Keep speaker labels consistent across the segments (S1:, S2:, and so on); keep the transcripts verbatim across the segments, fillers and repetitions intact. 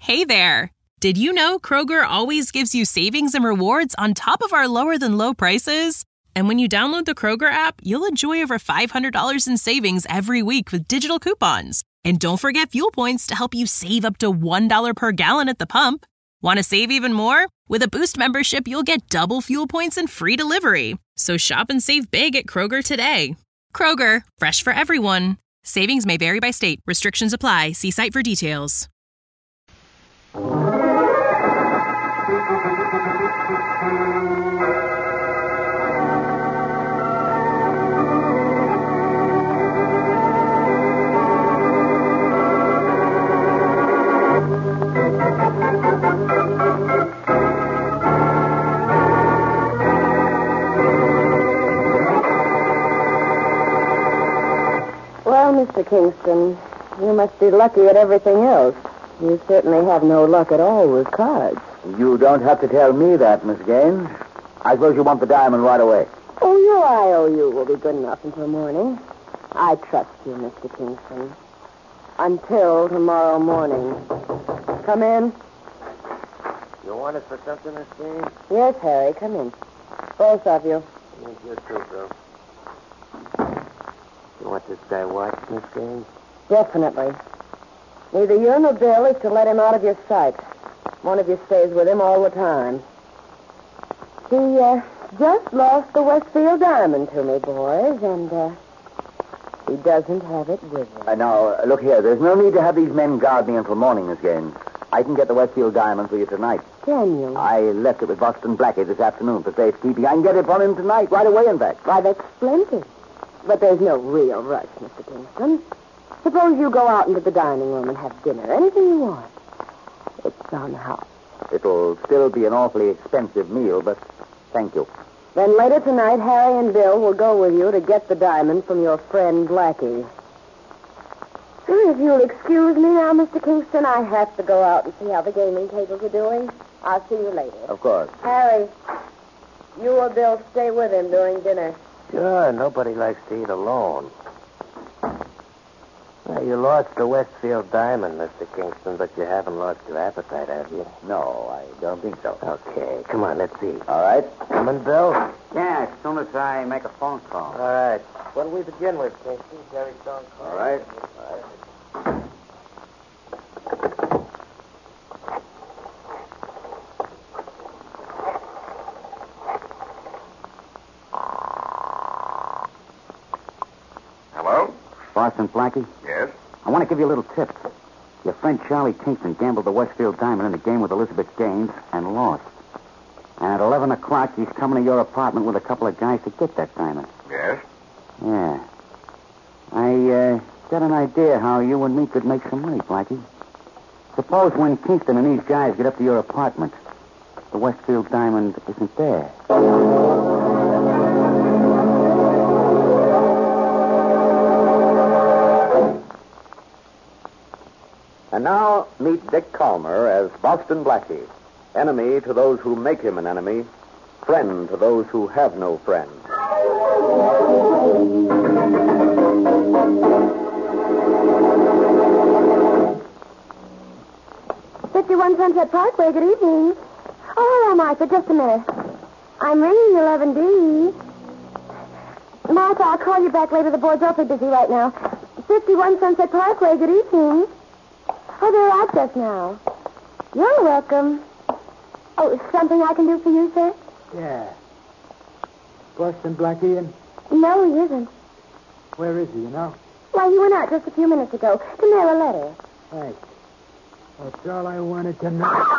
S1: Hey there! Did you know Kroger always gives you savings and rewards on top of our lower-than-low prices? And when you download the Kroger app, you'll enjoy over five hundred dollars in savings every week with digital coupons. And don't forget fuel points to help you save up to one dollar per gallon at the pump. Want to save even more? With a Boost membership, you'll get double fuel points and free delivery. So shop and save big at Kroger today. Kroger, fresh for everyone. Savings may vary by state. Restrictions apply. See site for details.
S2: Well, Mister Kingston, you must be lucky at everything else. You certainly have no luck at all with cards.
S3: You don't have to tell me that, Miss Gaines. I suppose you want the diamond right away.
S2: Oh, your I O U will be good enough until morning. I trust you, Mister Kingston. Until tomorrow morning. Come in.
S4: You want us for something, Miss Gaines?
S2: Yes, Harry, come in. Both of you.
S4: Yes, you too, Bill. You want this guy watched, Miss Gaines?
S2: Definitely. Neither you nor Bill is to let him out of your sight. One of you stays with him all the time. He uh, just lost the Westfield diamond to me, boys, and uh, he doesn't have it with him.
S3: Uh, now, uh, look here. There's no need to have these men guard me until morning, Miss Gaines. I can get the Westfield diamond for you tonight.
S2: Can you?
S3: I left it with Boston Blackie this afternoon for safekeeping. I can get it from him tonight, right away, in fact.
S2: Why, that's splendid. But there's no real rush, Mister Kingston. Suppose you go out into the dining room and have dinner. Anything you want. It's on the house.
S3: It'll still be an awfully expensive meal, but thank you.
S2: Then later tonight, Harry and Bill will go with you to get the diamond from your friend Blackie. If you'll excuse me now, Mister Kingston, I have to go out and see how the gaming tables are doing. I'll see you later.
S3: Of course.
S2: Harry, you or Bill stay with him during dinner.
S4: Sure, nobody likes to eat alone. Well, you lost the Westfield diamond, Mister Kingston, but you haven't lost your appetite, have you?
S3: No, I don't think so.
S4: Okay, come on, let's eat.
S3: All right.
S4: Coming, Bill?
S5: Yeah, as soon as I make a phone call.
S4: All right. What'll we begin with, Kingston? Jerry Stone call?
S3: All right.
S6: Hello?
S3: Boston Blackie?
S6: Yes?
S3: I want to give you a little tip. Your friend Charlie Kingston gambled the Westfield diamond in a game with Elizabeth Gaines and lost. And at eleven o'clock, he's coming to your apartment with a couple of guys to get that diamond.
S6: Yes?
S3: Yeah. I uh, got an idea how you and me could make some money, Blackie. Suppose when Kingston and these guys get up to your apartment, the Westfield diamond isn't there.
S7: And now, meet Dick Calmer as Boston Blackie, enemy to those who make him an enemy, friend to those who have no friend.
S2: fifty-one Sunset Parkway, good evening. Oh, hello, Martha, just a minute. I'm ringing eleven D. Martha, I'll call you back later. The board's awfully busy right now. fifty-one Sunset Parkway, good evening. Oh, they're out just now. You're welcome. Oh, something I can do for you, sir?
S8: Yeah. Boston Blackie in?
S2: No, he isn't.
S8: Where is he, you know?
S2: Why, he went out just a few minutes ago to mail a letter.
S8: Thanks. That's all I wanted to know.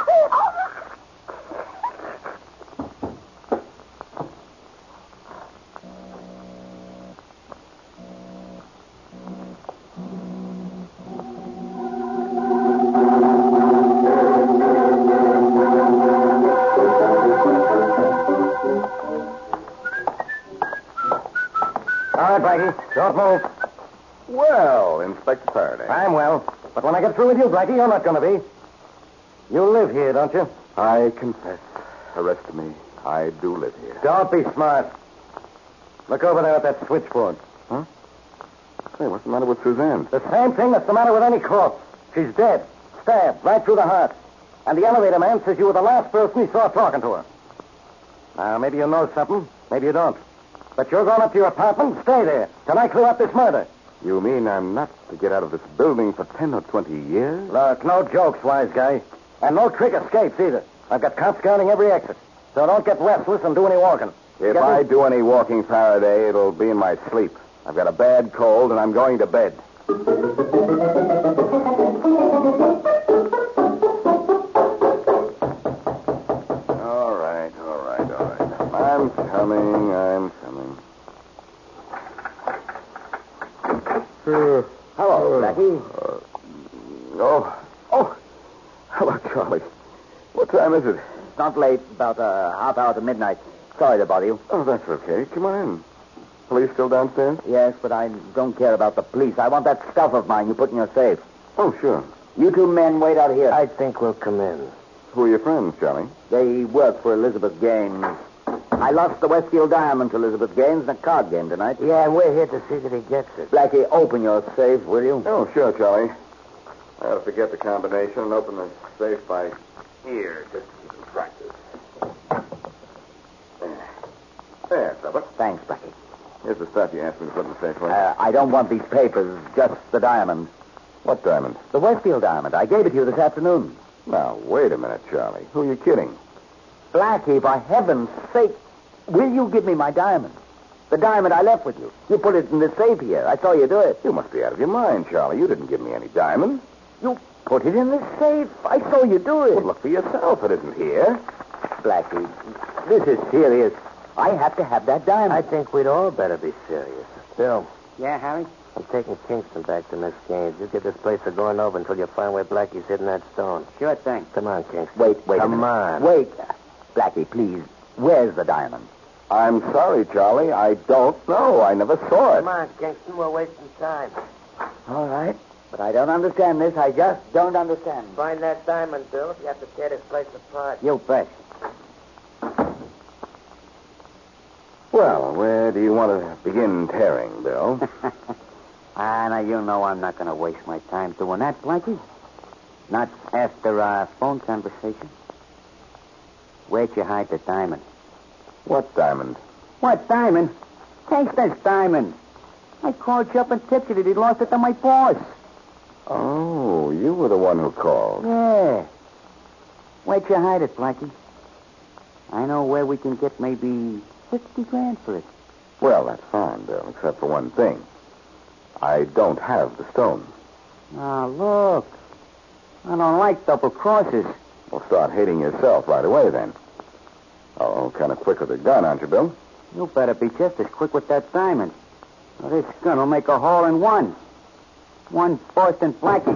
S3: All right, Blackie. Don't move.
S6: Well, Inspector Faraday.
S3: I'm well. But when I get through with you, Blackie, you're not going to be. You live here, don't you?
S6: I confess. Arrest me. I do live here.
S3: Don't be smart. Look over there at that switchboard.
S6: Huh? Hey, what's the matter with Suzanne?
S3: The same thing that's the matter with any corpse. She's dead. stabbed right through the heart. And the elevator man says you were the last person he saw talking to her. Now, maybe you know something. Maybe you don't. But you're going up to your apartment and stay there till I clear up this murder.
S6: You mean I'm not to get out of this building for ten or twenty years?
S3: Look, no jokes, wise guy. And no trick escapes either. I've got cops guarding every exit. So don't get restless and do any walking.
S6: If
S3: Get
S6: I
S3: me?
S6: do any walking, Faraday, it'll be in my sleep. I've got a bad cold, and I'm going to bed. All right, all right, all right. I'm coming, I'm coming. Uh,
S3: Hello, Blackie.
S6: uh, oh, oh. Hello, Charlie. What time is it?
S3: It's not late. About a half hour to midnight. Sorry to bother you.
S6: Oh, that's okay. Come on in. Police still downstairs?
S3: Yes, but I don't care about the police. I want that stuff of mine you put in your safe.
S6: Oh, sure.
S3: You two men wait out here.
S4: I think we'll come in.
S6: Who are your friends, Charlie?
S3: They work for Elizabeth Gaines. I lost the Westfield Diamond to Elizabeth Gaines in a card game tonight.
S4: Yeah, and we're here to see that he gets it.
S3: Blackie, open your safe, will you?
S6: Oh, sure, Charlie. I ought to forget the combination and open the safe by ear just to keep in practice. There. There, Stubber.
S3: Thanks, Blackie.
S6: Here's the stuff you asked me to put in the safe for you.
S3: Uh, I don't want these papers, just the diamond.
S6: What diamond?
S3: The Westfield Diamond. I gave it to you this afternoon.
S6: Now, wait a minute, Charlie. Who are you kidding?
S3: Blackie, for heaven's sake, will you give me my diamond? The diamond I left with you. You put it in the safe here. I saw you do it.
S6: You must be out of your mind, Charlie. You didn't give me any diamond.
S3: You put it in the safe. I saw you do it.
S6: Well, look for yourself. It isn't here.
S3: Blackie, this is serious. I have to have that diamond.
S4: I think we'd all better be serious. Bill,
S3: Yeah, Harry?
S4: I'm taking Kingston back to Miss Gaines. You get this place a going over until you find where Blackie's hidden that stone.
S3: Sure thing.
S4: Come on, Kingston.
S3: Wait, wait. a
S4: Come
S3: minute.
S4: on.
S3: Wait. Blackie, please. Where's the diamond?
S6: I'm sorry, Charlie. I don't know. I never saw it.
S4: Come on, Kingston. We're wasting time.
S3: All right. But I don't understand this. I just don't understand.
S4: Find that diamond, Bill, if you have to tear this place apart.
S3: You bet.
S6: Well, where do you want to begin tearing, Bill?
S3: Ah, now, you know I'm not going to waste my time doing that, Blackie. Not after our phone conversation. Where'd you hide the diamond?
S6: What diamond?
S3: What diamond? Kingston's diamond. I called you up and tipped you that he'd lost it to my boss.
S6: Oh, you were the one who called.
S3: Yeah. Where'd you hide it, Blackie? I know where we can get maybe fifty grand for it.
S6: Well, that's fine, Bill, except for one thing. I don't have the stone.
S3: Now, look. I don't like double crosses.
S6: Well, start hating yourself right away, then. Oh, kind of quick with a gun, aren't you, Bill?
S3: You better be just as quick with that diamond. Now, this gun will make a hole in one. One Boston Blackie.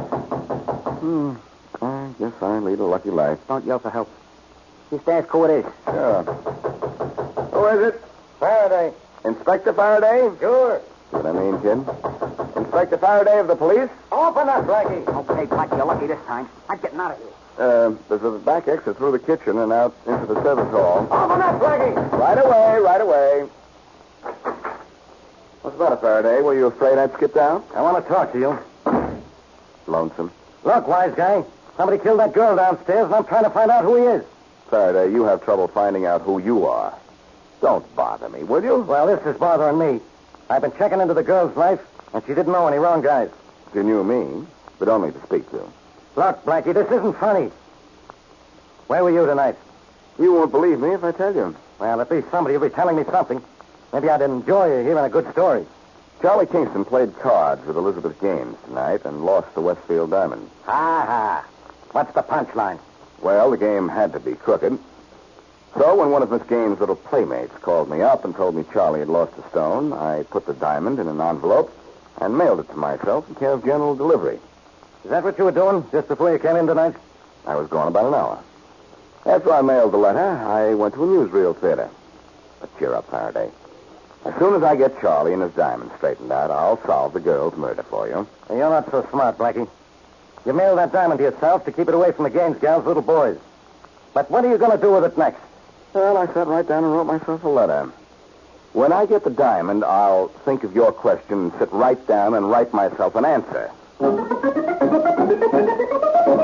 S6: Hmm. I guess I lead a lucky life.
S3: Don't yell for help. Just ask who it is.
S6: Sure. Who is it? Faraday. Inspector Faraday? Sure. See what I mean, kid? Inspector Faraday of the police?
S3: Open up, Blackie. Okay, Blackie, you're lucky this time. I'm getting out of here.
S6: Uh, there's a back exit through the kitchen and out into the service hall.
S3: Open up, Blackie.
S6: Right away, right away. What's the matter, Faraday? Were you afraid I'd skip out?
S3: I want to talk to you.
S6: Lonesome.
S3: Look, wise guy. Somebody killed that girl downstairs, and I'm trying to find out who he is.
S6: Faraday, you have trouble finding out who you are. Don't bother me, will you?
S3: Well, this is bothering me. I've been checking into the girl's life, and she didn't know any wrong guys.
S6: You knew me, but only to speak to.
S3: Look, Blackie, this isn't funny. Where were you tonight?
S6: You won't believe me if I tell you.
S3: Well, at least somebody will be telling me something. Maybe I'd enjoy hearing a good story.
S6: Charlie Kingston played cards with Elizabeth Gaines tonight and lost the Westfield Diamond.
S3: Ha ha. What's the punchline?
S6: Well, the game had to be crooked. So when one of Miss Gaines' little playmates called me up and told me Charlie had lost a stone, I put the diamond in an envelope and mailed it to myself in care of general delivery.
S3: Is that what you were doing just before you came in tonight?
S6: I was gone about an hour. After I mailed the letter, I went to a newsreel theater. But cheer up, Faraday. As soon as I get Charlie and his diamond straightened out, I'll solve the girl's murder for you.
S3: You're not so smart, Blackie. You mailed that diamond to yourself to keep it away from the Gaines gals' little boys. But what are you going to do with it next?
S6: Well, I sat right down and wrote myself a letter. When I get the diamond, I'll think of your question and sit right down and write myself an answer.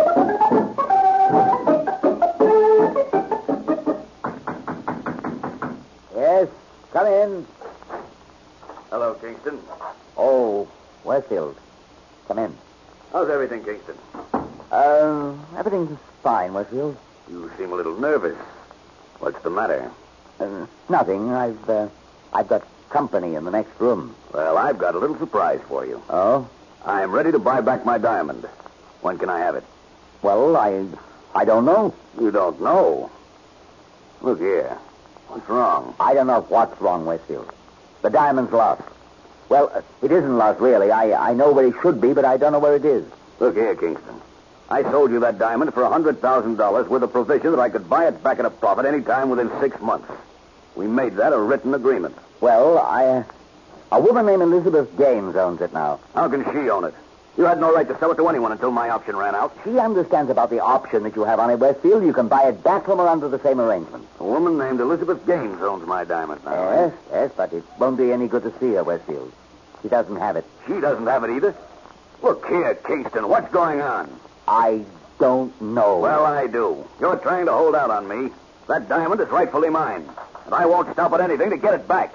S3: Kingston.
S7: Oh, Westfield. Come in.
S3: How's everything, Kingston?
S7: Uh, everything's fine, Westfield.
S3: You seem a little nervous. What's the matter?
S7: Uh, nothing. I've, uh, I've got company in the next room.
S3: Well, I've got a little surprise for you.
S7: Oh?
S3: I'm ready to buy back my diamond. When can I have it?
S7: Well, I, I don't know.
S3: You don't know? Look here. What's wrong?
S7: I don't know what's wrong, Westfield. The diamond's lost. Well, uh, it isn't lost, really. I, I know where it should be, but I don't know where it is.
S3: Look here, Kingston. I sold you that diamond for one hundred thousand dollars with a provision that I could buy it back at a profit any time within six months. We made that a written agreement.
S7: Well, I... Uh, a woman named Elizabeth Gaines owns it now.
S3: How can she own it? You had no right to sell it to anyone until my option ran out.
S7: She understands about the option that you have on it, Westfield. You can buy it back from her under the same arrangement.
S3: A woman named Elizabeth Gaines owns my diamond now.
S7: Yes, yes, but it won't be any good to see her, Westfield. She doesn't have it.
S3: She doesn't have it either? Look here, Kingston, what's going on?
S7: I don't know.
S3: Well, I do. You're trying to hold out on me. That diamond is rightfully mine, and I won't stop at anything to get it back.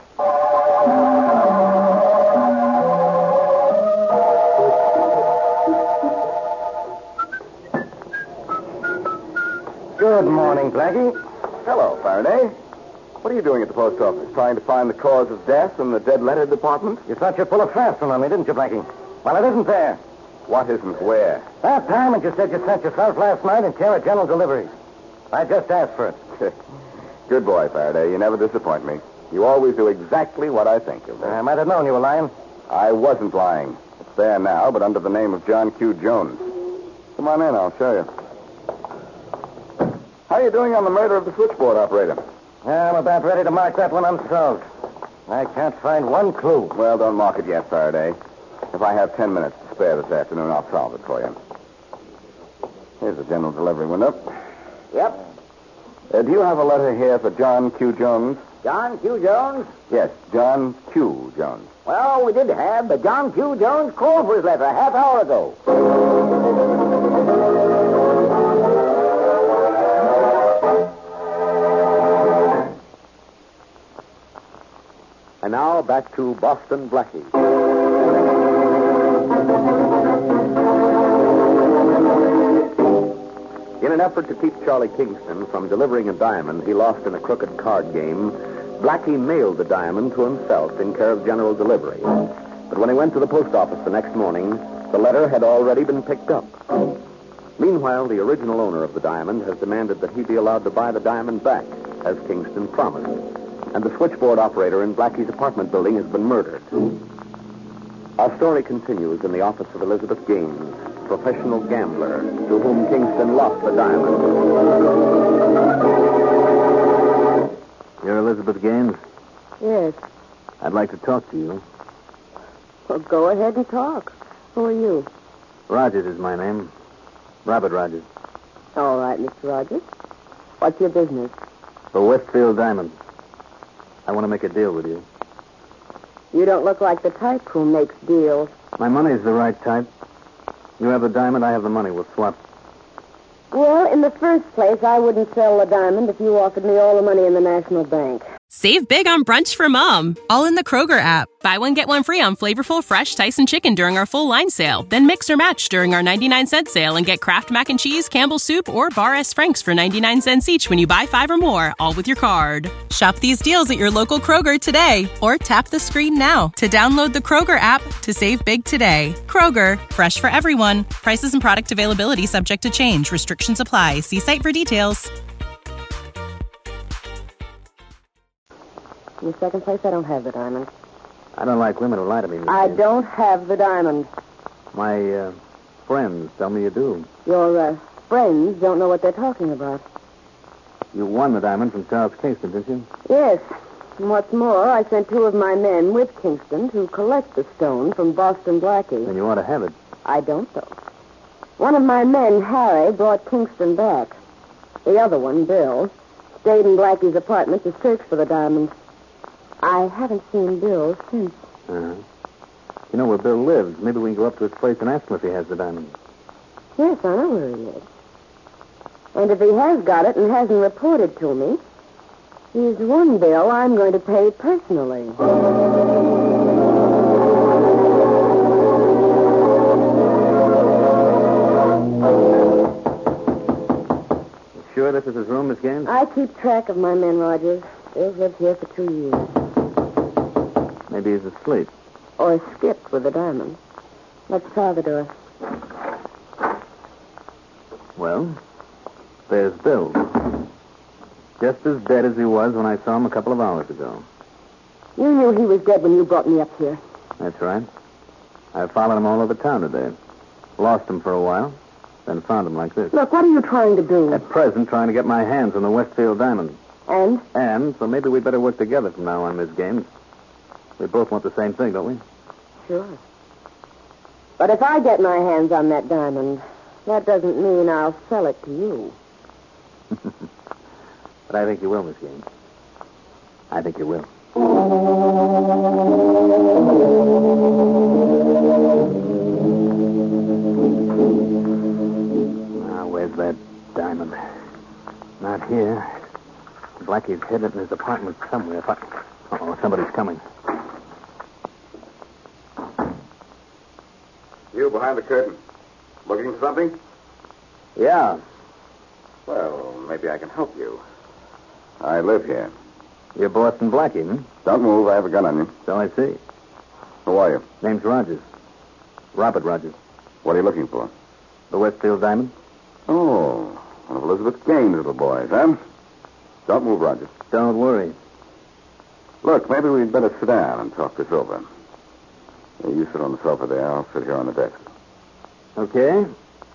S6: Good morning, Blackie. Hello, Faraday. What are you doing at the post office? Trying to find the cause of death in the dead letter department?
S9: You thought you pulled a fast one on me, didn't you, Blackie? Well, it isn't there.
S6: What isn't where?
S9: That diamond you said you sent yourself last night in care of General Deliveries. I just asked for it.
S6: Good boy, Faraday. You never disappoint me. You always do exactly what I think you'll do.
S9: I might have known you were lying.
S6: I wasn't lying. It's there now, but under the name of John Q. Jones. Come on in, I'll show you. How are you doing on the murder of the switchboard operator?
S9: Yeah, I'm about ready to mark that one unsolved. I can't find one clue.
S6: Well, don't mark it yet, Faraday. If I have ten minutes to spare this afternoon, I'll solve it for you. Here's the general delivery window.
S7: Yep.
S6: Uh, do you have a letter here for John Q. Jones?
S7: John Q. Jones?
S6: Yes, John Q. Jones.
S7: Well, we did have, but John Q. Jones called for his letter a half hour ago.
S10: And now back to Boston Blackie. In an effort to keep Charlie Kingston from delivering a diamond he lost in a crooked card game, Blackie mailed the diamond to himself in care of General Delivery. But when he went to the post office the next morning, the letter had already been picked up. Meanwhile, the original owner of the diamond has demanded that he be allowed to buy the diamond back, as Kingston promised. And the switchboard operator in Blackie's apartment building has been murdered. Our story continues in the office of Elizabeth Gaines, professional gambler to whom Kingston lost the diamond.
S3: You're Elizabeth Gaines?
S2: Yes.
S3: I'd like to talk to you.
S2: Well, go ahead and talk. Who are you?
S3: Rogers is my name. Robert Rogers.
S2: All right, Mister Rogers. What's your business?
S3: The Westfield Diamond. I want to make a deal with you.
S2: You don't look like the type who makes deals.
S3: My money's the right type. You have the diamond, I have the money. We'll swap.
S2: Well, in the first place, I wouldn't sell the diamond if you offered me all the money in the National Bank.
S1: Save big on brunch for mom, all in the Kroger app. Buy one, get one free on flavorful, fresh Tyson chicken during our full line sale. Then mix or match during our ninety-nine cent sale and get Kraft Mac and Cheese, Campbell's Soup, or Bar S. Frank's for ninety-nine cents each when you buy five or more, all with your card. Shop these deals at your local Kroger today, or tap the screen now to download the Kroger app to save big today. Kroger, fresh for everyone. Prices and product availability subject to change. Restrictions apply. See site for details.
S2: In the second place, I don't have the diamond.
S3: I don't like women who lie to me. Miss
S2: I
S3: Gaines.
S2: don't have the diamond.
S3: My uh, friends tell me you do.
S2: Your uh, friends don't know what they're talking about.
S3: You won the diamond from Charles Kingston, didn't you?
S2: Yes. And what's more, I sent two of my men with Kingston to collect the stone from Boston Blackie.
S3: Then you ought to have it.
S2: I don't, though. One of my men, Harry, brought Kingston back. The other one, Bill, stayed in Blackie's apartment to search for the diamond. I haven't seen Bill since.
S3: Uh-huh. You know where Bill lives. Maybe we can go up to his place and ask him if he has the diamond.
S2: Yes, I know where he is. And if he has got it and hasn't reported to me, he's one bill I'm going to pay personally.
S11: sure this is his room, Miss Gaines?
S2: I keep track of my men, Rogers. Bill's lived here for two years.
S11: Maybe he's asleep.
S2: Or skipped with the diamond. Let's try the door.
S11: Well, there's Bill. Just as dead as he was when I saw him a couple of hours ago.
S2: You knew he was dead when you brought me up here.
S11: That's right. I followed him all over town today. Lost him for a while, then found him like this.
S2: Look, what are you trying to do?
S11: At present, trying to get my hands on the Westfield diamond.
S2: And?
S11: And, so maybe we better work together from now on, Miss Gaines. We both want the same thing, don't we?
S2: Sure. But if I get my hands on that diamond, that doesn't mean I'll sell it to you.
S11: But I think you will, Miss Gaines. I think you will. Now, where's that diamond? Not here. Blackie's hidden it in his apartment somewhere. If I... Oh, somebody's coming.
S6: You behind the curtain. Looking for something?
S11: Yeah.
S6: Well, maybe I can help you. I live here.
S11: You're Boston Blackie, hmm?
S6: Don't move. I have a gun on you.
S11: So I see.
S6: Who are you?
S11: Name's Rogers. Robert Rogers.
S6: What are you looking for?
S11: The Westfield diamond?
S6: Oh, one of Elizabeth Gaines' little boys, huh? Don't move, Rogers.
S11: Don't worry.
S6: Look, maybe we'd better sit down and talk this over. You sit on the sofa there. I'll sit here on the desk.
S11: Okay.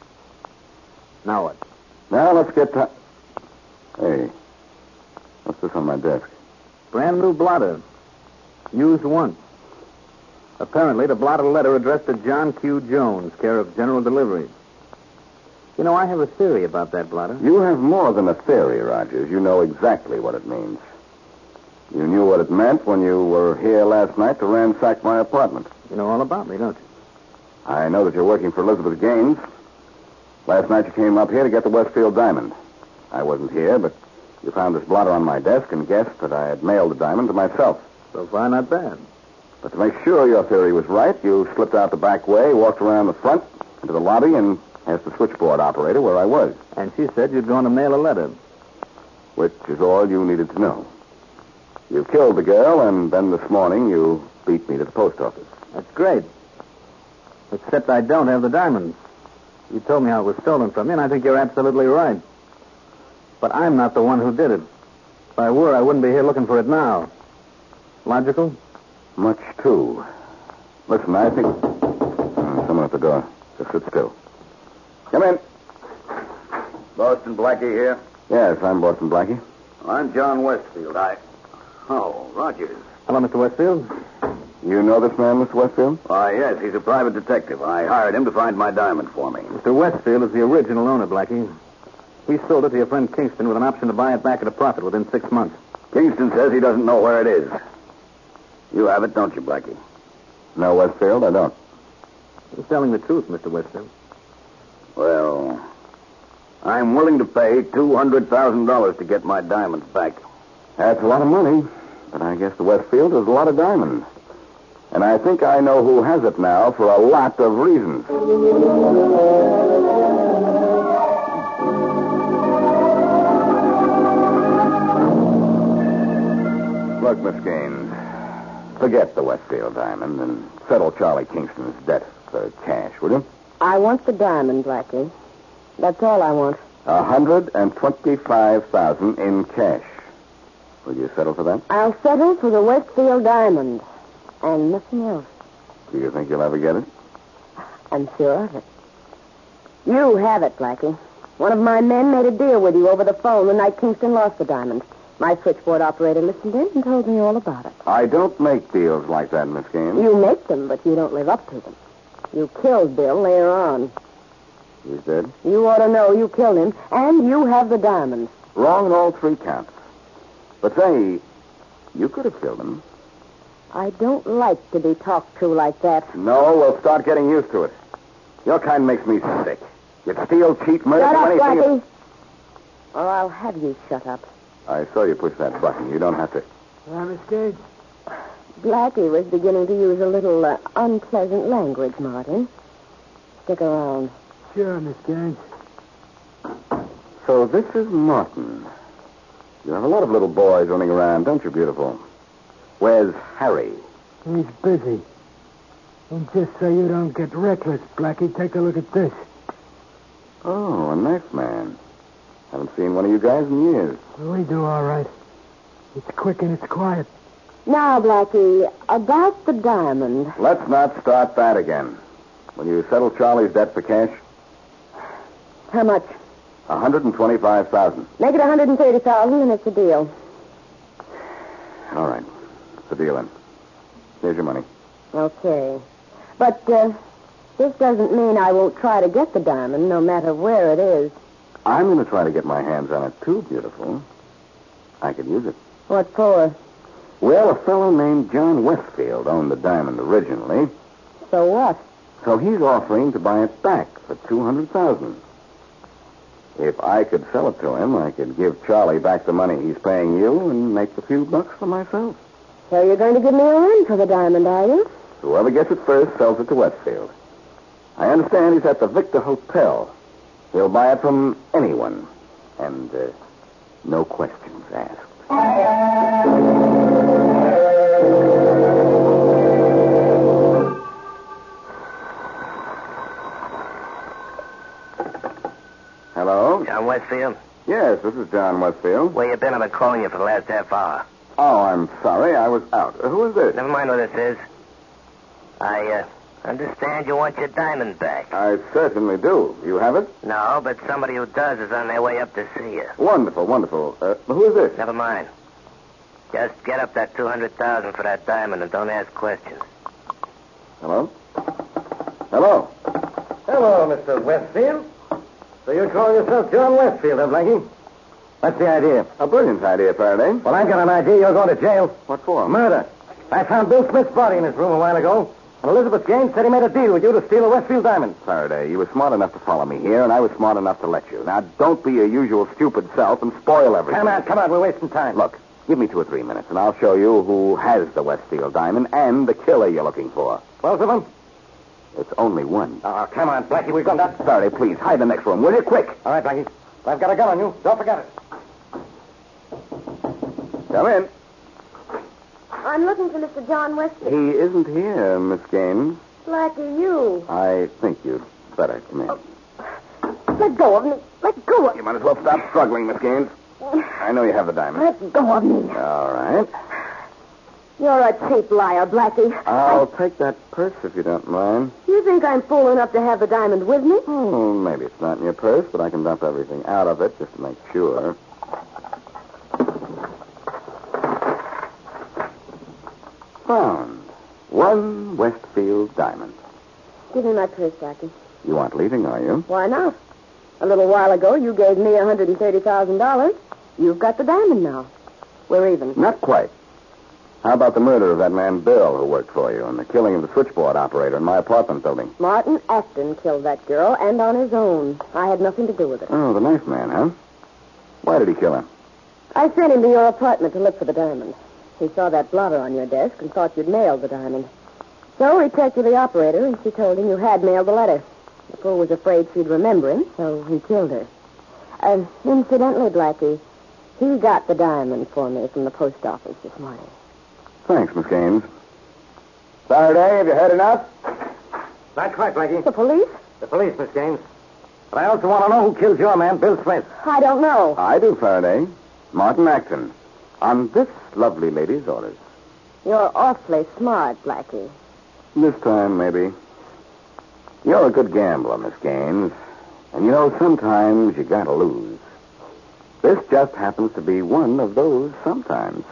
S11: Now what?
S6: Now let's get to... Hey, what's this on my desk?
S11: Brand new blotter. Used once. Apparently, the blotted letter addressed to John Q. Jones, care of General Delivery. You know, I have a theory about that blotter.
S6: You have more than a theory, Rogers. You know exactly what it means. You knew what it meant when you were here last night to ransack my apartment.
S11: You know all about me, don't you?
S6: I know that you're working for Elizabeth Gaines. Last night you came up here to get the Westfield diamond. I wasn't here, but you found this blotter on my desk and guessed that I had mailed the diamond to myself.
S11: So far, not bad.
S6: But to make sure your theory was right, you slipped out the back way, walked around the front, into the lobby, and asked the switchboard operator where I was.
S11: And she said you'd gone to mail a letter.
S6: Which is all you needed to know. You killed the girl, and then this morning you beat me to the post office.
S11: That's great. Except I don't have the diamond. You told me how it was stolen from you, and I think you're absolutely right. But I'm not the one who did it. If I were, I wouldn't be here looking for it now. Logical?
S6: Much too. Listen, I think... Uh, someone at the door. Just sit still. Come in.
S12: Boston Blackie here?
S6: Yes, I'm Boston Blackie.
S12: I'm John Westfield. I... Oh, Rogers.
S11: Hello, Mister Westfield.
S6: You know this man, Mister Westfield?
S12: Why, yes, he's a private detective. I hired him to find my diamond for me.
S11: Mister Westfield is the original owner, Blackie. He sold it to your friend Kingston with an option to buy it back at a profit within six months.
S12: Kingston says he doesn't know where it is. You have it, don't you, Blackie?
S6: No, Westfield, I don't.
S11: You're telling the truth, Mister Westfield.
S12: Well, I'm willing to pay two hundred thousand dollars to get my diamonds back.
S6: That's a lot of money, but I guess the Westfield is a lot of diamonds. And I think I know who has it now for a lot of reasons. Look, Miss Gaines, forget the Westfield diamond and settle Charlie Kingston's debt for cash, will you?
S2: I want the diamond, Blackie. That's all I want.
S6: A hundred and twenty-five thousand in cash. Will you settle for that?
S2: I'll settle for the Westfield diamond. And nothing else.
S6: Do you think you'll ever get it?
S2: I'm sure of it. You have it, Blackie. One of my men made a deal with you over the phone the night Kingston lost the diamond. My switchboard operator listened in and told me all about it.
S6: I don't make deals like that, Miss Gaines.
S2: You make them, but you don't live up to them. You killed Bill later on.
S6: He's dead?
S2: You ought to know you killed him, and you have the diamond.
S6: Wrong on all three counts. But say, you could have killed him.
S2: I don't like to be talked to like that.
S6: No, we'll start getting used to it. Your kind makes me sick. You'd steal, cheat, murder,
S2: shut
S6: do
S2: up,
S6: anything...
S2: Blackie. Or I'll have you shut up.
S6: I saw you push that button. You don't have to...
S8: Well, Miss Gaines?
S2: Blackie was beginning to use a little uh, unpleasant language, Martin. Stick around.
S8: Sure, Miss Gaines.
S6: So this is Martin. You have a lot of little boys running around, don't you, beautiful? Where's Harry?
S8: He's busy. And just so you don't get reckless, Blackie, take a look at this.
S6: Oh, a knife man. Haven't seen one of you guys in years.
S8: We do all right. It's quick and it's quiet.
S2: Now, Blackie, about the diamond.
S6: Let's not start that again. Will you settle Charlie's debt for cash?
S2: How much?
S6: one hundred twenty-five thousand dollars.
S2: Make it one hundred thirty thousand dollars and it's a deal.
S6: All right. It's a deal then. Here's your money.
S2: Okay. But uh, this doesn't mean I won't try to get the diamond, no matter where it is.
S6: I'm going to try to get my hands on it, too, beautiful. I could use it.
S2: What for?
S6: Well, a fellow named John Westfield owned the diamond originally.
S2: So what?
S6: So he's offering to buy it back for two hundred thousand dollars. If I could sell it to him, I could give Charlie back the money he's paying you and make a few bucks for myself.
S2: So you're going to give me a run for the diamond, are you?
S6: Whoever gets it first sells it to Westfield. I understand he's at the Victor Hotel. He'll buy it from anyone. And uh, no questions asked. Hello?
S4: John Westfield?
S6: Yes, this is John Westfield.
S4: Where you been? I've been calling you for the last half hour.
S6: Oh, I'm sorry. I was out. Uh, who is this?
S4: Never mind who this is. I, uh, understand you want your diamond back.
S6: I certainly do. You have it?
S4: No, but somebody who does is on their way up to see you.
S6: Wonderful, wonderful. Uh, who is this?
S4: Never mind. Just get up that two hundred thousand dollars for that diamond and don't ask questions.
S6: Hello? Hello?
S9: Hello, Mister Westfield. So you call yourself John Westfield, huh, Blackie? What's the idea?
S6: A brilliant idea, Faraday.
S9: Well, I've got an idea. You're going to jail.
S6: What for?
S9: Murder. I found Bill Smith's body in his room a while ago. And Elizabeth Gaines said he made a deal with you to steal a Westfield diamond.
S6: Faraday, you were smart enough to follow me here, and I was smart enough to let you. Now, don't be your usual stupid self and spoil everything.
S9: Come on, come on. We're wasting time.
S6: Look, give me two or three minutes, and I'll show you who has the Westfield diamond and the killer you're looking for.
S9: Both of them?
S6: It's only one.
S9: Oh, come on, Blackie. We've got that.
S6: Faraday, please, hide in the next room, will you? Quick.
S9: All right, Blackie. I've got a gun on you. Don't forget it.
S6: Come in.
S2: I'm looking for Mister John Westfield.
S6: He isn't here, Miss Gaines.
S2: Blackie, you.
S6: I think you'd better come in.
S2: Oh. Let go of me. Let go of me.
S6: You might as well stop struggling, Miss Gaines. I know you have the diamond.
S2: Let go of me.
S6: All right.
S2: You're a cheap liar, Blackie.
S6: I'll
S2: I...
S6: take that purse if you don't mind.
S2: You think I'm fool enough to have the diamond with me?
S6: Oh, maybe it's not in your purse, but I can dump everything out of it just to make sure. Found. One Westfield diamond.
S2: Give me my purse, Blackie.
S6: You aren't leaving, are you?
S2: Why not? A little while ago, you gave me one hundred thirty thousand dollars. You've got the diamond now. We're even.
S6: Not quite. How about the murder of that man Bill who worked for you and the killing of the switchboard operator in my apartment building?
S2: Martin Acton killed that girl, and on his own. I had nothing to do with it.
S6: Oh, the knife man, huh? Why did he kill him?
S2: I sent him to your apartment to look for the diamond. He saw that blotter on your desk and thought you'd mailed the diamond. So he checked with the operator, and she told him you had mailed the letter. The fool was afraid she'd remember him, so he killed her. Uh, incidentally, Blackie, he got the diamond for me from the post office this morning.
S6: Thanks, Miss Gaines. Faraday, have you heard enough?
S9: Not quite, Blackie.
S2: The police?
S9: The police, Miss Gaines. But I also want to know who killed your man, Bill Smith.
S2: I don't know.
S6: I do, Faraday. Martin Acton. On this lovely lady's orders.
S2: You're awfully smart, Blackie.
S6: This time, maybe. You're a good gambler, Miss Gaines. And you know, sometimes you gotta lose. This just happens to be one of those sometimes.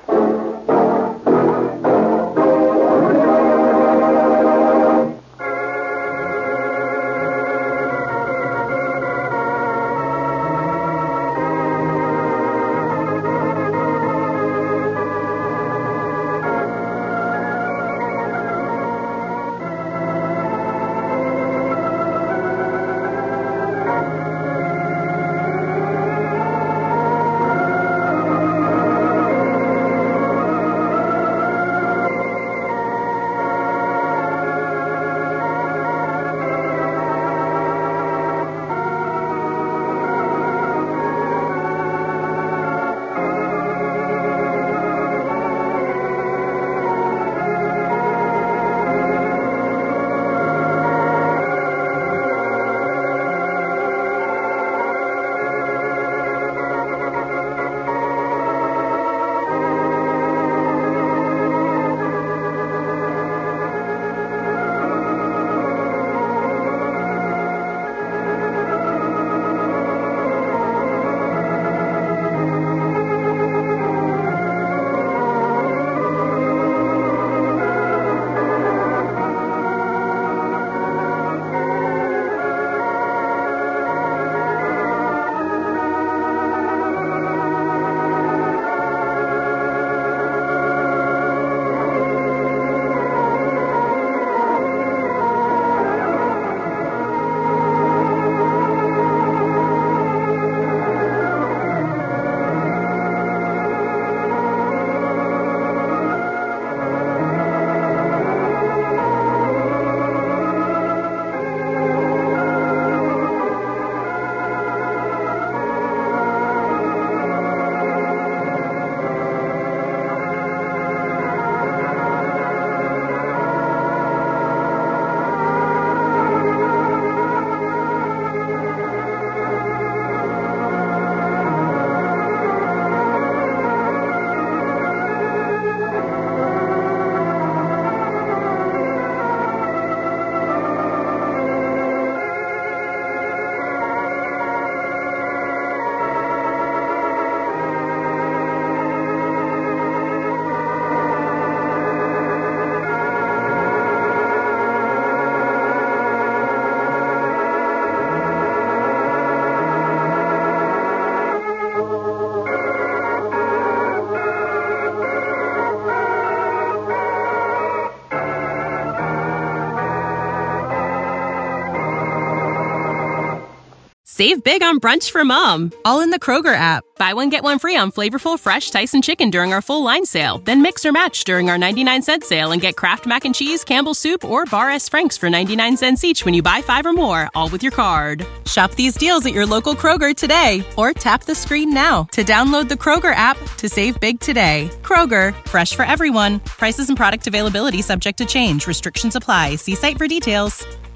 S1: Save big on brunch for mom, all in the Kroger app. Buy one, get one free on flavorful, fresh Tyson chicken during our full line sale. Then mix or match during our ninety-nine cent sale and get Kraft Mac and Cheese, Campbell's Soup, or Bar S. Frank's for ninety-nine cents each when you buy five or more, all with your card. Shop these deals at your local Kroger today, or tap the screen now to download the Kroger app to save big today. Kroger, fresh for everyone. Prices and product availability subject to change. Restrictions apply. See site for details.